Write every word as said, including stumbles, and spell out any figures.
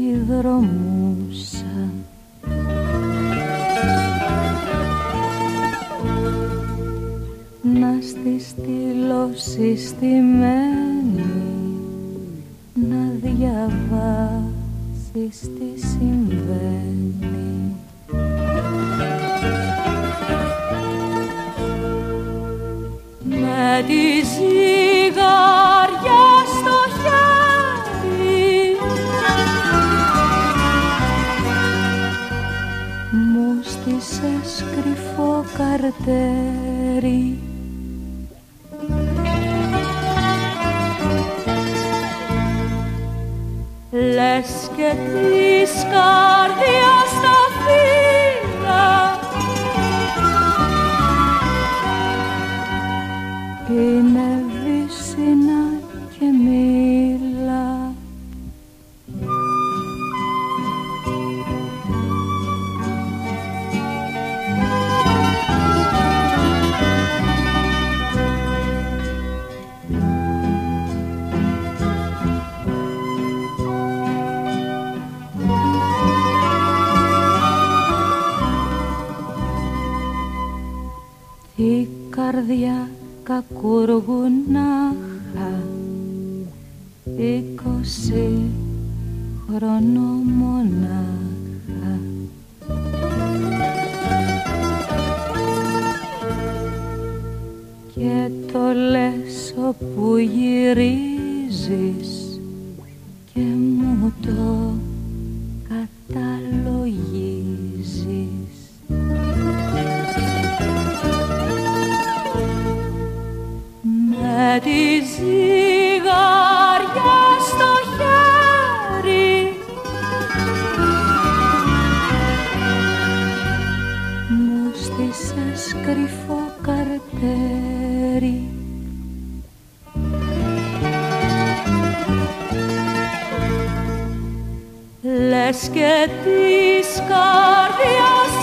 ταχυδρομούσα. Να στη στείλω συστημένη, να διαβάσεις τι συμβαίνει. Με τη ζυγαριά στο χέρι μου στήσες κρυφό καρτέρι. Λες και της καρδιάς τα φύλλα είναι βύσσινα και μήλα. Η καρδιά κακούργουνάχα, είκοσι χρονό μονάχα. Και το λες όπου γυρίζεις και μου το καταλογίζεις. Με τη ζυγαριά στο χέρι μου στήσες κρυφό καρτέρι. Λες και της καρδιάς